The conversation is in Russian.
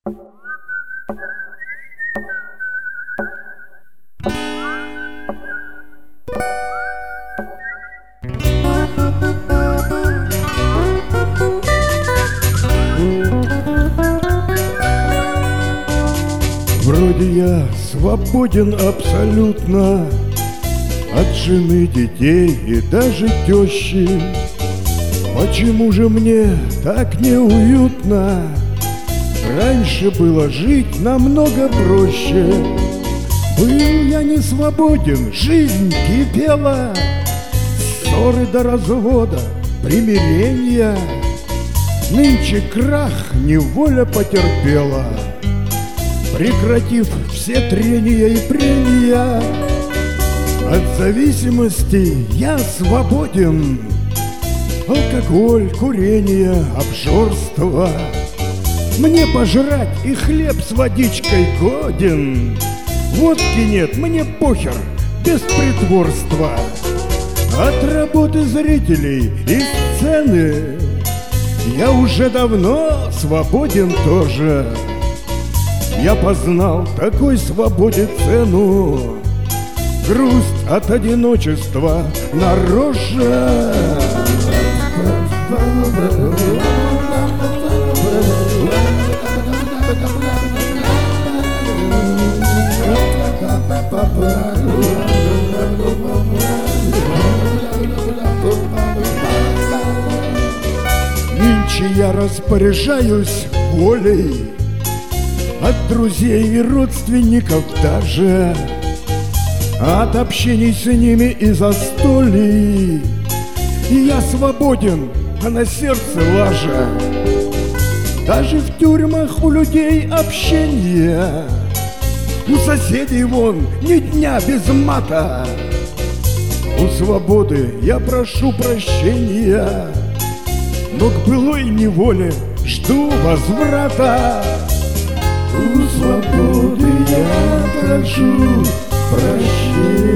Вроде я свободен абсолютно от жены, детей и даже тещи. Почему же мне так неуютно? Раньше было жить намного проще. Был я не свободен, жизнь кипела, ссоры до развода, примирения. Нынче крах неволя потерпела, прекратив все трения и прения. От зависимости я свободен. Алкоголь, курение, обжорство. Мне пожрать и хлеб с водичкой годен. Водки нет, мне похер, без притворства. От работы зрителей и сцены я уже давно свободен тоже. Я познал такой свободе цену. Грусть от одиночества на роже. Нынче я распоряжаюсь волей, от друзей и родственников даже, от общений с ними и застолий. И я свободен, а на сердце лажа. Даже в тюрьмах у людей общение, у соседей вон ни дня без мата. У свободы я прошу прощения, но к былой неволе жду возврата. У свободы я прошу прощения.